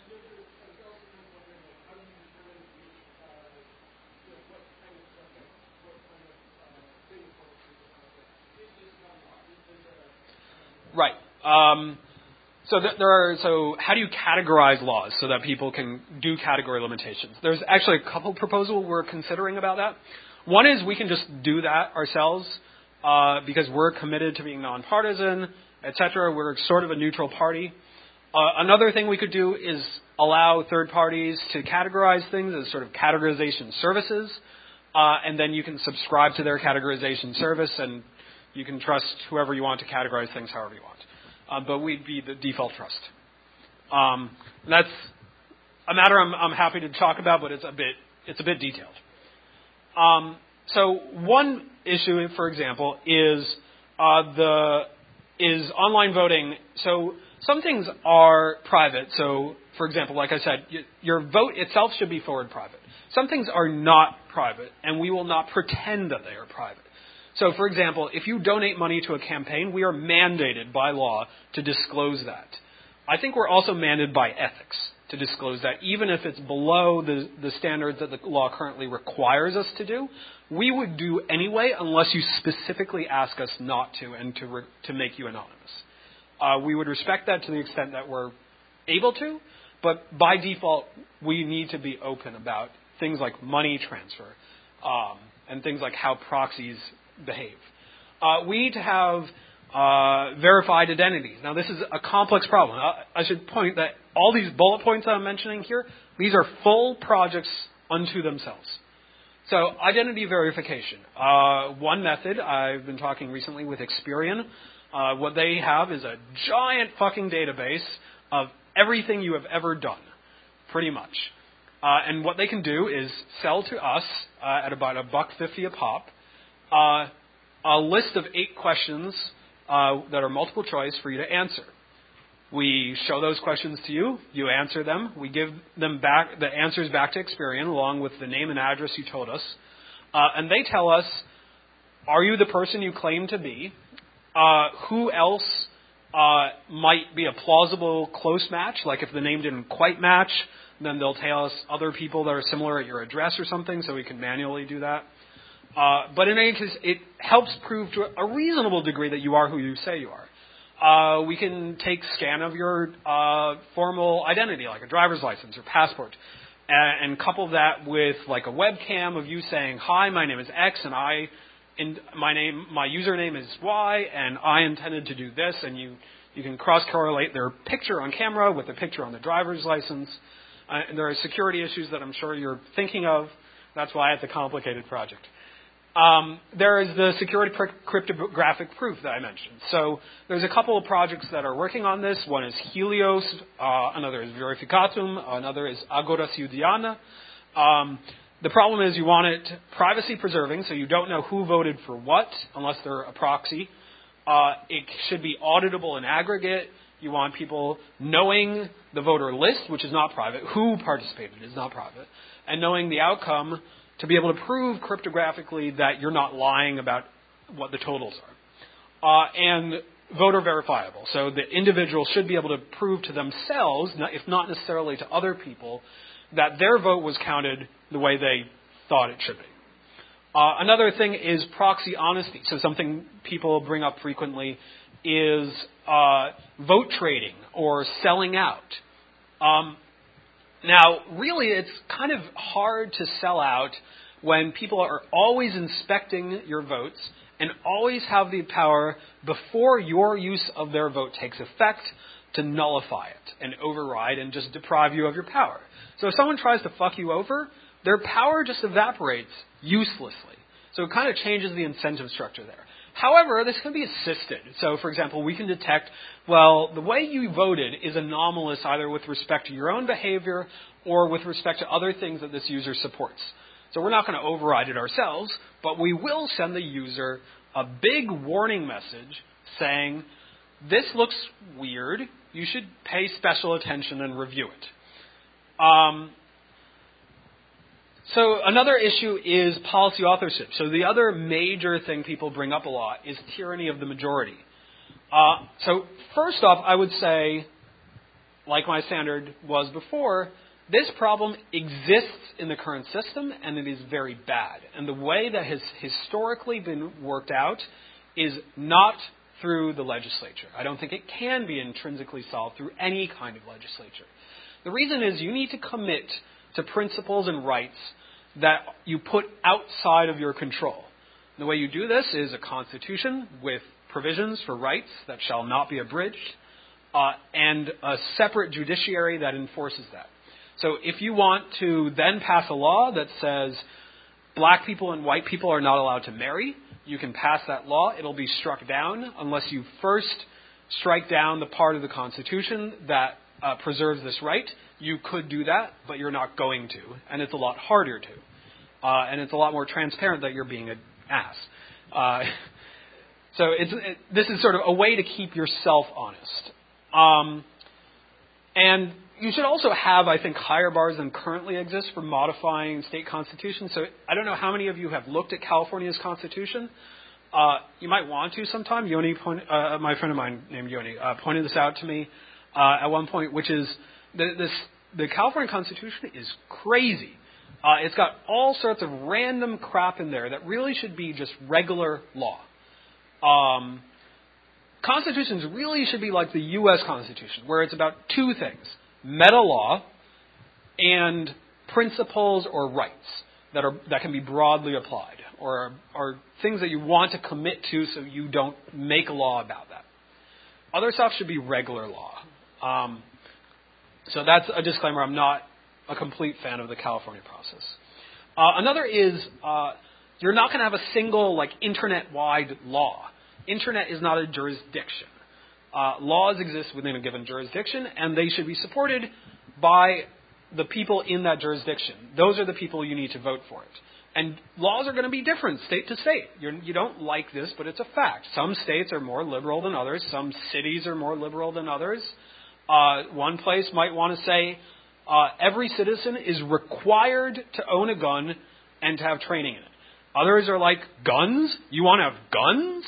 Speaker 1: Right. Um, so th- there are. So how do you categorize laws so that people can do category limitations? There's actually a couple proposals we're considering about that. One is we can just do that ourselves uh, because we're committed to being nonpartisan, et cetera. We're sort of a neutral party. Uh, another thing we could do is allow third parties to categorize things as sort of categorization services, uh, and then you can subscribe to their categorization service and you can trust whoever you want to categorize things however you want. Uh, but we'd be the default trust. Um, that's a matter I'm, I'm happy to talk about, but it's a bit it's a bit detailed. Um, so one issue, for example, is uh, the is online voting. So some things are private. So, for example, like I said, y- your vote itself should be forward private. Some things are not private, and we will not pretend that they are private. So, for example, if you donate money to a campaign, we are mandated by law to disclose that. I think we're also mandated by ethics to disclose that, even if it's below the, the standards that the law currently requires us to do. We would do anyway unless you specifically ask us not to and to, re, to make you anonymous. Uh, we would respect that to the extent that we're able to, but by default, we need to be open about things like money transfer um, and things like how proxies behave. Uh, we need to have uh, verified identities. Now, this is a complex problem. I, I should point that all these bullet points that I'm mentioning here, these are full projects unto themselves. So, identity verification. Uh, one method, I've been talking recently with Experian. Uh, what they have is a giant fucking database of everything you have ever done, pretty much. Uh, and what they can do is sell to us uh, at about a buck fifty a pop uh, a list of eight questions uh, that are multiple choice for you to answer. We show those questions to you. You answer them. We give them back the answers back to Experian along with the name and address you told us, uh, and they tell us: are you the person you claim to be? Uh, who else uh, might be a plausible close match? Like if the name didn't quite match, then they'll tell us other people that are similar at your address or something, so we can manually do that. Uh, but in any case, it helps prove to a reasonable degree that you are who you say you are. Uh, we can take scan of your uh, formal identity, like a driver's license or passport, and, and couple that with like a webcam of you saying, "Hi, my name is X, and I, in my name, my username is Y, and I intended to do this." And you you can cross correlate their picture on camera with the picture on the driver's license. Uh, and there are security issues that I'm sure you're thinking of. That's why it's a complicated project. Um, there is the security cryptographic proof that I mentioned. So there's a couple of projects that are working on this. One is Helios, uh, another is Verificatum, another is Agora Ciudadana. Um, the problem is you want it privacy preserving, so you don't know who voted for what unless they're a proxy. Uh, it should be auditable in aggregate. You want people knowing the voter list, which is not private, who participated is not private, and knowing the outcome to be able to prove cryptographically that you're not lying about what the totals are. Uh, and voter verifiable. So the individual should be able to prove to themselves, if not necessarily to other people, that their vote was counted the way they thought it should be. Uh, another thing is proxy honesty. So something people bring up frequently is uh, vote trading or selling out. Um, Now, really, it's kind of hard to sell out when people are always inspecting your votes and always have the power before your use of their vote takes effect to nullify it and override and just deprive you of your power. So if someone tries to fuck you over, their power just evaporates uselessly. So it kind of changes the incentive structure there. However, this can be assisted. So, for example, we can detect, well, the way you voted is anomalous either with respect to your own behavior or with respect to other things that this user supports. So we're not going to override it ourselves, but we will send the user a big warning message saying, this looks weird. You should pay special attention and review it. Um, So another issue is policy authorship. So the other major thing people bring up a lot is tyranny of the majority. Uh, so first off, I would say, like my standard was before, this problem exists in the current system, and it is very bad. And the way that has historically been worked out is not through the legislature. I don't think it can be intrinsically solved through any kind of legislature. The reason is you need to commit to principles and rights that you put outside of your control. The way you do this is a constitution with provisions for rights that shall not be abridged, uh, and a separate judiciary that enforces that. So if you want to then pass a law that says black people and white people are not allowed to marry, you can pass that law. It'll be struck down unless you first strike down the part of the Constitution that uh, preserves this right. You could do that, but you're not going to, and it's a lot harder to. Uh, and it's a lot more transparent that you're being an ass. Uh, so it's, it, this is sort of a way to keep yourself honest. Um, and you should also have, I think, higher bars than currently exist for modifying state constitutions. So I don't know how many of you have looked at California's constitution. Uh, you might want to sometime. Yoni, point, uh, my friend of mine named Yoni, uh, pointed this out to me uh, at one point, which is the, this, the California Constitution is crazy. Uh, it's got all sorts of random crap in there that really should be just regular law. Um, constitutions really should be like the U S Constitution, where it's about two things: meta law and principles or rights that are that can be broadly applied. or are things that you want to commit to so you don't make a law about that. Other stuff should be regular law. Um, so that's a disclaimer. I'm not a complete fan of the California process. Uh, another is uh, you're not going to have a single like internet-wide law. Internet is not a jurisdiction. Uh, laws exist within a given jurisdiction, and they should be supported by the people in that jurisdiction. Those are the people you need to vote for it. And laws are going to be different state to state. You're, you don't like this, but it's a fact. Some states are more liberal than others. Some cities are more liberal than others. Uh, one place might want to say uh, every citizen is required to own a gun and to have training in it. Others are like, guns? You want to have guns?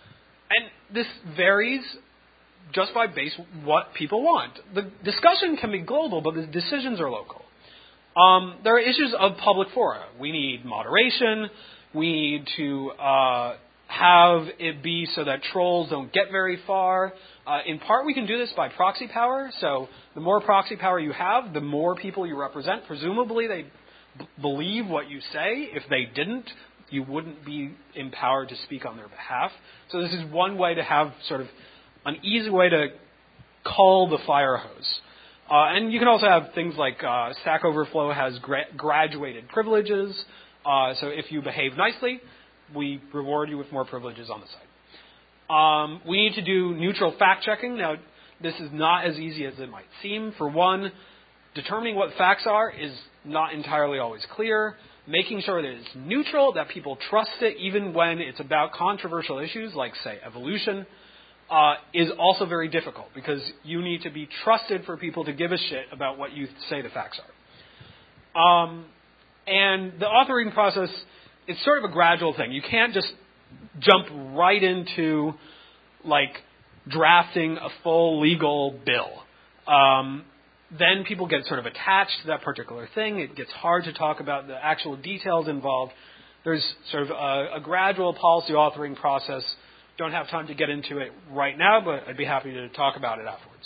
Speaker 1: And this varies just by base what people want. The discussion can be global, but the decisions are local. Um, there are issues of public fora. We need moderation. We need to uh, have it be so that trolls don't get very far. Uh, in part, we can do this by proxy power. So the more proxy power you have, the more people you represent. Presumably, they b- believe what you say. If they didn't, you wouldn't be empowered to speak on their behalf. So this is one way to have sort of an easy way to cull the fire hose. Uh, and you can also have things like uh, Stack Overflow has gra- graduated privileges. Uh, so if you behave nicely, we reward you with more privileges on the site. Um, we need to do neutral fact-checking. Now, this is not as easy as it might seem. For one, determining what facts are is not entirely always clear. Making sure that it's neutral, that people trust it, even when it's about controversial issues like, say, evolution, Uh, is also very difficult because you need to be trusted for people to give a shit about what you say the facts are. Um, and the authoring process is sort of a gradual thing. You can't just jump right into, like, drafting a full legal bill. Um, then people get sort of attached to that particular thing. It gets hard to talk about the actual details involved. There's sort of a, a gradual policy authoring process. Don't have time to get into it right now, but I'd be happy to talk about it afterwards.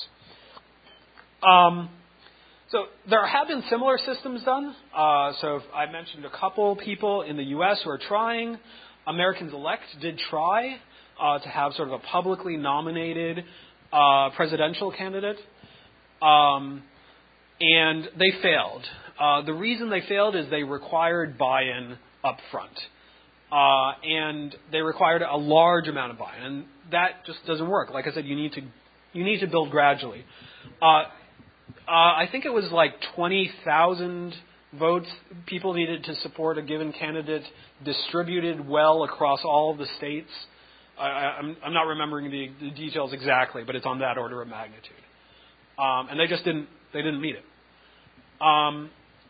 Speaker 1: Um, so there have been similar systems done. Uh, so I mentioned a couple people in the U S who are trying. Americans Elect did try uh, to have sort of a publicly nominated uh, presidential candidate, um, and they failed. Uh, the reason they failed is they required buy-in up front. Uh, and they required a large amount of buy-in, and that just doesn't work. Like I said, you need to you need to build gradually. Uh, uh, I think it was like twenty thousand votes people needed to support a given candidate, distributed well across all of the states. I, I'm, I'm not remembering the, the details exactly, but it's on that order of magnitude. Um, and they just didn't they didn't meet it. Um,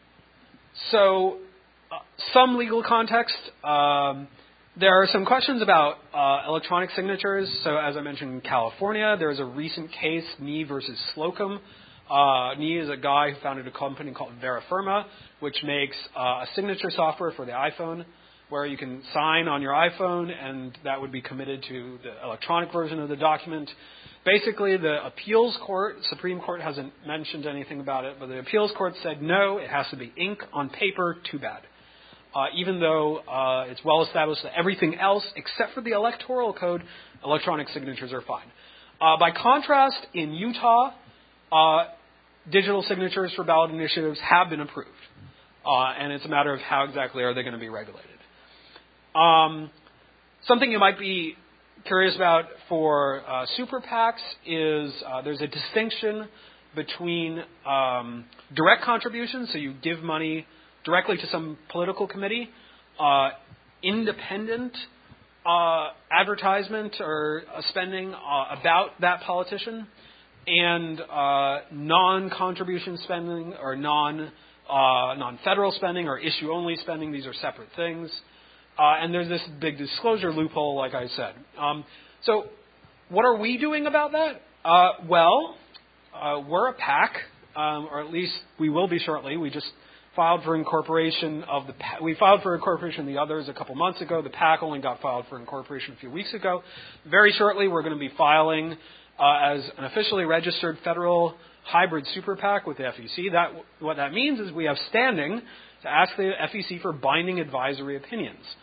Speaker 1: so. Uh, some legal context. Um, there are some questions about uh, electronic signatures. So as I mentioned in California, there is a recent case, Nee versus Slocum. Uh, Nee is a guy who founded a company called Verifirma, which makes uh, a signature software for the iPhone where you can sign on your iPhone and that would be committed to the electronic version of the document. Basically, the appeals court, Supreme Court hasn't mentioned anything about it, but the appeals court said, no, it has to be ink on paper, too bad. Uh, even though uh, it's well established that everything else, except for the electoral code, electronic signatures are fine. Uh, by contrast, in Utah, uh, digital signatures for ballot initiatives have been approved. Uh, and it's a matter of how exactly are they going to be regulated. Um, something you might be curious about for uh, super PACs is uh, there's a distinction between um, direct contributions, so you give money directly to some political committee, uh, independent uh, advertisement or uh, spending uh, about that politician, and uh, non-contribution spending or non, uh, non-federal spending or issue-only spending. These are separate things. Uh, and there's this big disclosure loophole, like I said. Um, so what are we doing about that? Uh, well, uh, we're a PAC, um, or at least we will be shortly. We just filed for incorporation of the PAC. We filed for incorporation of the others a couple months ago. The PAC only got filed for incorporation a few weeks ago. Very shortly, we're going to be filing uh, as an officially registered federal hybrid super PAC with the F E C. That what that means is we have standing to ask the F E C for binding advisory opinions.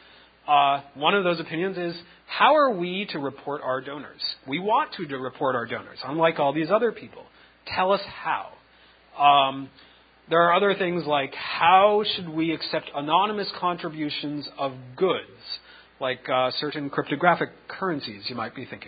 Speaker 1: Uh, one of those opinions is, how are we to report our donors? We want to, to report our donors, unlike all these other people. Tell us how. Um, there are other things like, how should we accept anonymous contributions of goods, like uh, certain cryptographic currencies you might be thinking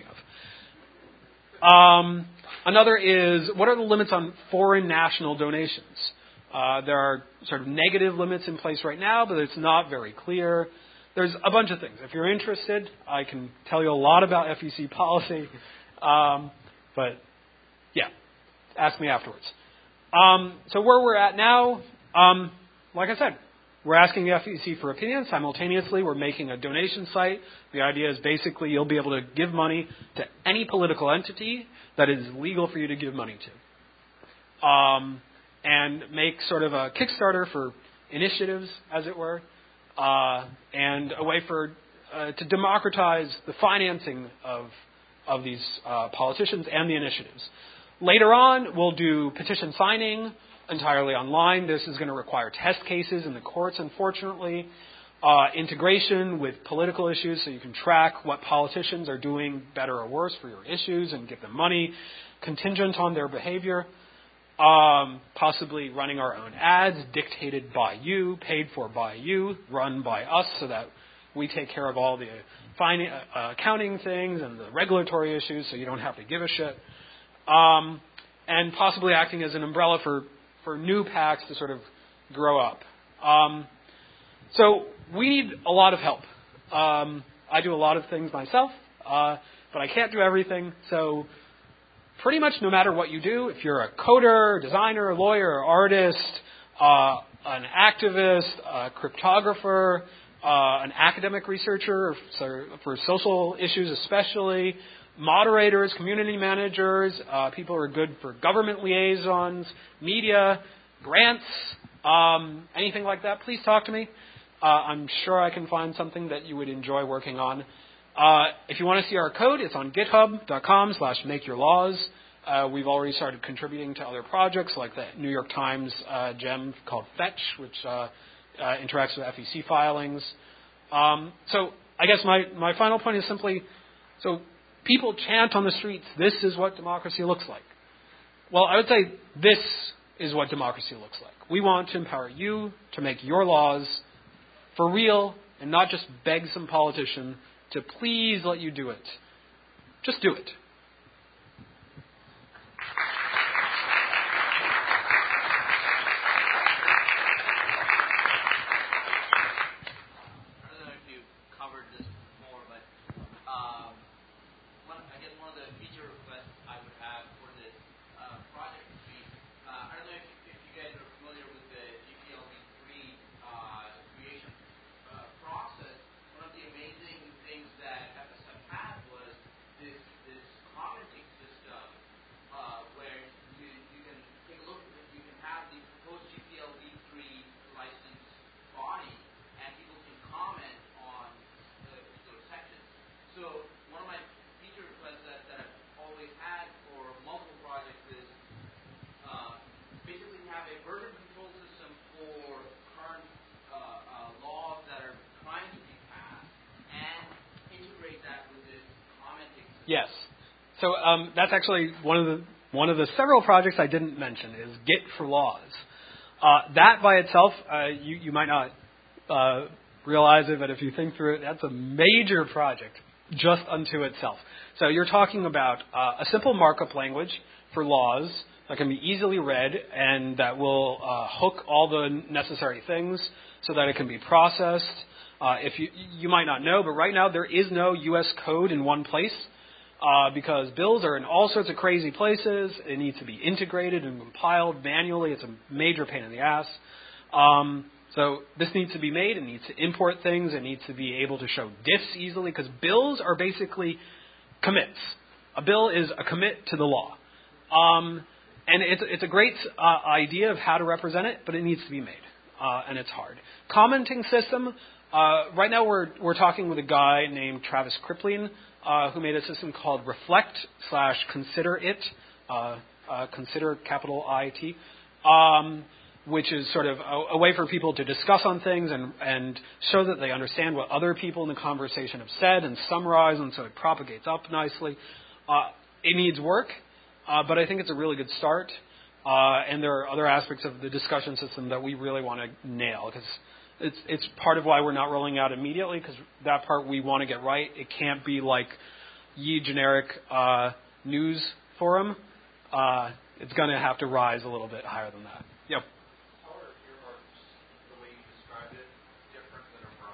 Speaker 1: of. Um, another is, what are the limits on foreign national donations? Uh, there are sort of negative limits in place right now, but it's not very clear. There's a bunch of things. If you're interested, I can tell you a lot about F E C policy. Um, but, yeah, ask me afterwards. Um, so where we're at now, um, like I said, we're asking the F E C for opinions. Simultaneously, we're making a donation site. The idea is basically you'll be able to give money to any political entity that is legal for you to give money to. Um, and make sort of a Kickstarter for initiatives, as it were. Uh, and a way for uh, to democratize the financing of of these uh, politicians and the initiatives. Later on, we'll do petition signing entirely online. This is going to require test cases in the courts, unfortunately. Uh, integration with political issues, so you can track what politicians are doing better or worse for your issues and give them money, contingent on their behavior. Um, possibly running our own ads, dictated by you, paid for by you, run by us, so that we take care of all the fin- uh, accounting things and the regulatory issues, so you don't have to give a shit. Um, and possibly acting as an umbrella for, for new PACs to sort of grow up. Um, so we need a lot of help. Um, I do a lot of things myself, uh, but I can't do everything, so pretty much no matter what you do, if you're a coder, designer, lawyer, artist, uh, an activist, a cryptographer, uh, an academic researcher for, for social issues especially, moderators, community managers, uh, people who are good for government liaisons, media, grants, um, anything like that, please talk to me. Uh, I'm sure I can find something that you would enjoy working on. Uh, if you want to see our code, it's on github.com slash make your laws. Uh, we've already started contributing to other projects like the New York Times uh, gem called Fetch, which uh, uh, interacts with F E C filings. Um, so I guess my, my final point is simply, so people chant on the streets, this is what democracy looks like. Well, I would say this is what democracy looks like. We want to empower you to make your laws for real and not just beg some politician to please let you do it. Just do it.
Speaker 2: I don't know if you covered this before, but um, one, I guess one of the feature requests I would have for this uh, project would be, uh, I don't know if, if you guys are familiar with the G P L v three uh, creation uh, process. One of the amazing things that F S M had was this, this commenting system uh, where you, you can take a look at it, you can have the proposed G P L v three license body, and people can comment on the particular sections. So one of my feature requests that, that I've always had for multiple projects is uh, basically have a version control system for current uh, uh, laws that are trying to be passed and integrate that with this commenting system.
Speaker 1: Yes. So um, that's actually one of the one of the several projects I didn't mention is Git for Laws. Uh, that by itself, uh, you, you might not uh, realize it, but if you think through it, that's a major project just unto itself. So you're talking about uh, a simple markup language for laws that can be easily read and that will uh, hook all the necessary things so that it can be processed. Uh, if you, you might not know, but right now there is no U S code in one place uh, because bills are in all sorts of crazy places. It needs to be integrated and compiled manually. It's a major pain in the ass. Um, so this needs to be made. It needs to import things. It needs to be able to show diffs easily because bills are basically commits. A bill is a commit to the law. Um, and it's, it's a great uh, idea of how to represent it, but it needs to be made, uh, and it's hard. Commenting system, uh, right now we're, we're talking with a guy named Travis Kripling, uh, who made a system called Reflect slash Consider It, uh, uh, consider capital I T. Um, which is sort of a, a way for people to discuss on things and, and show that they understand what other people in the conversation have said and summarize, and so it propagates up nicely. Uh, it needs work, uh, but I think it's a really good start. Uh, and there are other aspects of the discussion system that we really want to nail, because it's, it's part of why we're not rolling out immediately, because that part we want to get right. It can't be like ye generic uh, news forum. Uh, it's going to have to rise a little bit higher than that. Yep.
Speaker 3: How are earmarks, the way you described it, different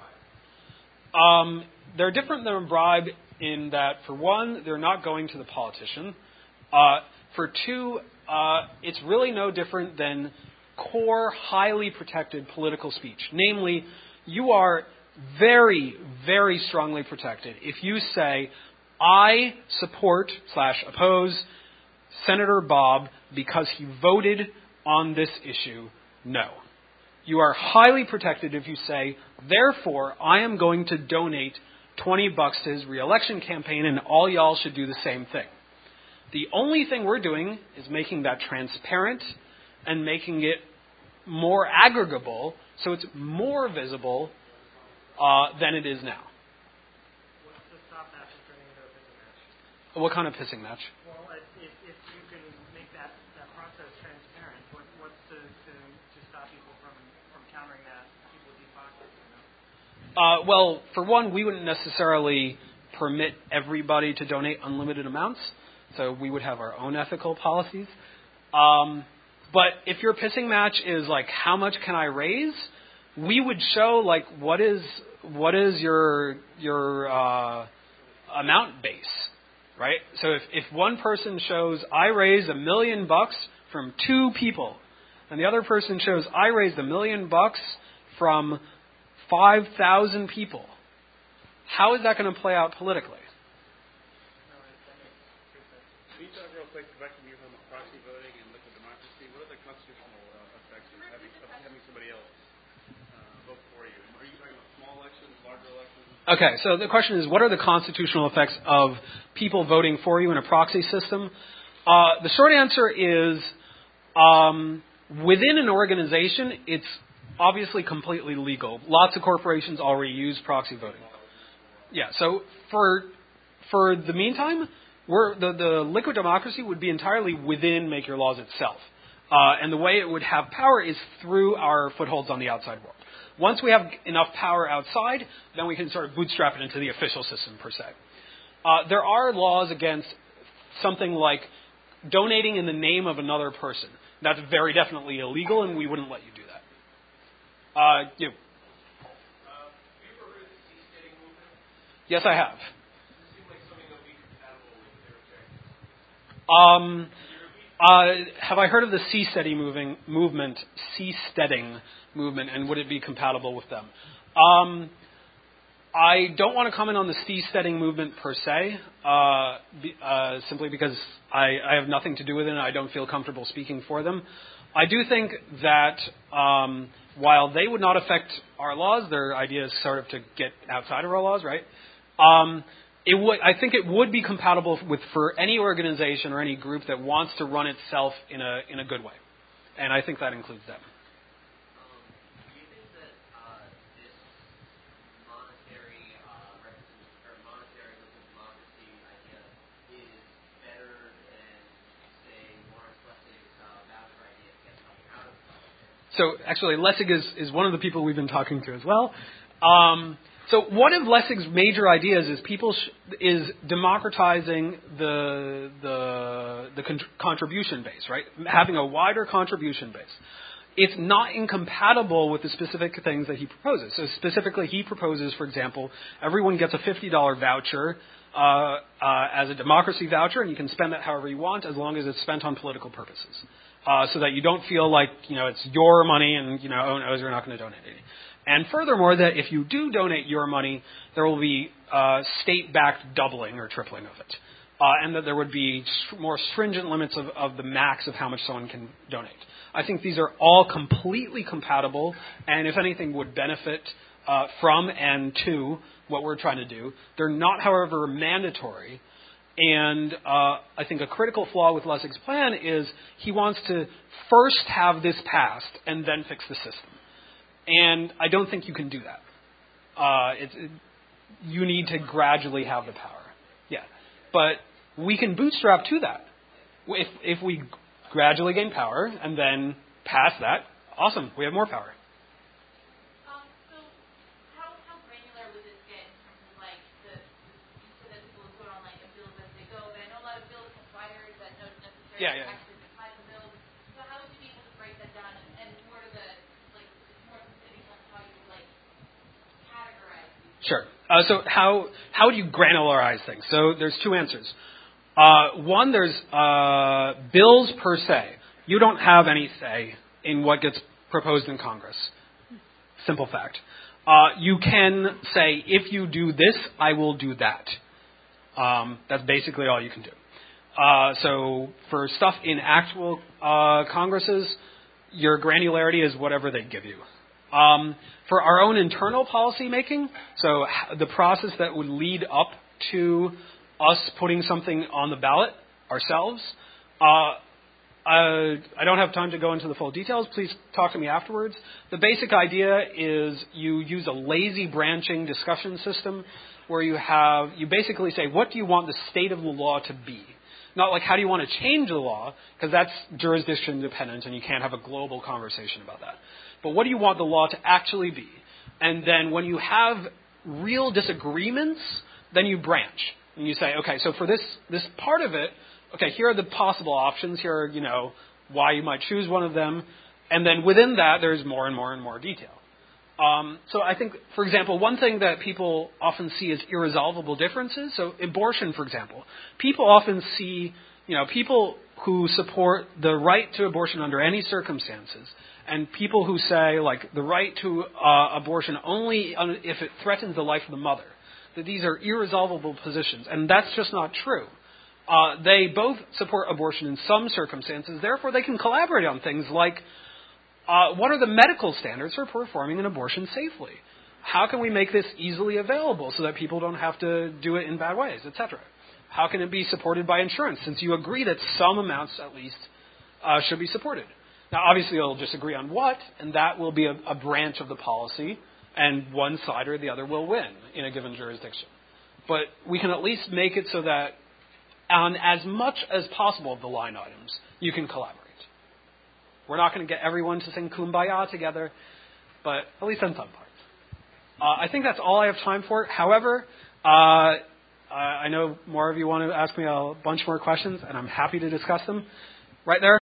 Speaker 3: than a bribe?
Speaker 1: Um, they're different than a bribe in that, for one, they're not going to the politician. Uh, for two, uh, it's really no different than core, highly protected political speech. Namely, you are very, very strongly protected if you say, I support slash oppose Senator Bob because he voted on this issue. No. You are highly protected if you say, therefore, I am going to donate twenty bucks to his reelection campaign, and all y'all should do the same thing. The only thing we're doing is making that transparent and making it more aggregable, so it's more visible uh, than it is now.
Speaker 4: What's to stop that from turning into a pissing match?
Speaker 1: What kind of pissing match?
Speaker 4: Well, if, if you can make that, that process transparent, what, what's to, to, to stop people from, from countering that, people deep pockets, you know?
Speaker 1: Uh, well, for one, we wouldn't necessarily permit everybody to donate unlimited amounts, so we would have our own ethical policies. Um, but if your pissing match is like, how much can I raise? We would show like what is what is your your uh, amount base, right? So if, if one person shows I raised a million bucks from two people, and the other person shows I raised a million bucks from five thousand people, how is that going to play out politically?
Speaker 5: Can you talk real quick, back to you from proxy voting and liquid democracy? What are the constitutional uh, effects of having, of having somebody else uh, vote for you? Are you talking about small elections, larger elections?
Speaker 1: Okay, so the question is, what are the constitutional effects of people voting for you in a proxy system? Uh, the short answer is, um, within an organization, it's obviously completely legal. Lots of corporations already use proxy voting. Yeah, so for for the meantime, we're, the, the liquid democracy would be entirely within Make Your Laws itself. Uh, and the way it would have power is through our footholds on the outside world. Once we have enough power outside, then we can sort of bootstrap it into the official system, per se. Uh, there are laws against something like donating in the name of another person. That's very definitely illegal, and we wouldn't let you do that. Uh, you.
Speaker 3: Uh, have you ever heard of the seasteading movement?
Speaker 1: Yes, I have.
Speaker 3: Does it seem like something that would be compatible with their objectives?
Speaker 1: Um, uh, have I heard of the seasteading moving, movement, seasteading movement, and would it be compatible with them? Um, I don't want to comment on the seasteading movement per se, uh, be, uh, simply because I, I have nothing to do with it and I don't feel comfortable speaking for them. I do think that um, while they would not affect our laws, their idea is sort of to get outside of our laws, right? Um, it would, I think it would be compatible with for any organization or any group that wants to run itself in a in a good way, and I think that includes them. So actually, Lessig is, is one of the people we've been talking to as well. Um, so one of Lessig's major ideas is people sh- is democratizing the the the con- contribution base, right? Having a wider contribution base. It's not incompatible with the specific things that he proposes. So specifically, he proposes, for example, everyone gets a fifty dollars voucher uh, uh, as a democracy voucher, and you can spend that however you want as long as it's spent on political purposes. Uh, so that you don't feel like, you know, it's your money and, you know, oh no, you're not going to donate any. And furthermore, that if you do donate your money, there will be uh, state-backed doubling or tripling of it. Uh, and that there would be more stringent limits of, of the max of how much someone can donate. I think these are all completely compatible and, if anything, would benefit uh, from and to what we're trying to do. They're not, however, mandatory. And uh, I think a critical flaw with Lessig's plan is he wants to first have this passed and then fix the system. And I don't think you can do that. Uh, it's, it, you need to gradually have the power. Yeah. But we can bootstrap to that. If, if we gradually gain power and then pass that, awesome, we have more power.
Speaker 6: Um, so how, how granular would this get in terms of like the, you said that people would vote on like a bill as they go, but I know a lot of bills have sliders that don't necessarily
Speaker 1: Yeah, yeah.
Speaker 6: actually define the bill. So how would you be able to break that down and, and more to the, like, more specific on how you would like categorize these?
Speaker 1: Sure. Uh, so how how would you granularize things? So there's two answers. Uh, one, there's uh, bills per se. You don't have any say in what gets proposed in Congress. Simple fact. Uh, you can say, if you do this, I will do that. Um, that's basically all you can do. Uh, so for stuff in actual uh, Congresses, your granularity is whatever they give you. Um, for our own internal policy making, so the process that would lead up to us putting something on the ballot ourselves, uh, Uh, I don't have time to go into the full details. Please talk to me afterwards. The basic idea is you use a lazy branching discussion system where you have, you basically say, what do you want the state of the law to be? Not like, how do you want to change the law? Because that's jurisdiction dependent and you can't have a global conversation about that. But what do you want the law to actually be? And then when you have real disagreements, then you branch. And you say, okay, so for this, this part of it, okay, here are the possible options. Here are, you know, why you might choose one of them. And then within that, there's more and more and more detail. Um, so I think, for example, one thing that people often see as irresolvable differences, so abortion, for example. People often see, you know, people who support the right to abortion under any circumstances and people who say, like, the right to uh, abortion only if it threatens the life of the mother, that these are irresolvable positions. And that's just not true. Uh, they both support abortion in some circumstances. Therefore, they can collaborate on things like uh, what are the medical standards for performing an abortion safely? How can we make this easily available so that people don't have to do it in bad ways, et cetera? How can it be supported by insurance, since you agree that some amounts, at least, uh, should be supported? Now, obviously, you'll just agree on what, and that will be a, a branch of the policy, and one side or the other will win in a given jurisdiction. But we can at least make it so that on as much as possible of the line items, you can collaborate. We're not going to get everyone to sing Kumbaya together, but at least on some parts. Uh, I think that's all I have time for. However, uh, I know more of you want to ask me a bunch more questions, and I'm happy to discuss them. Right there.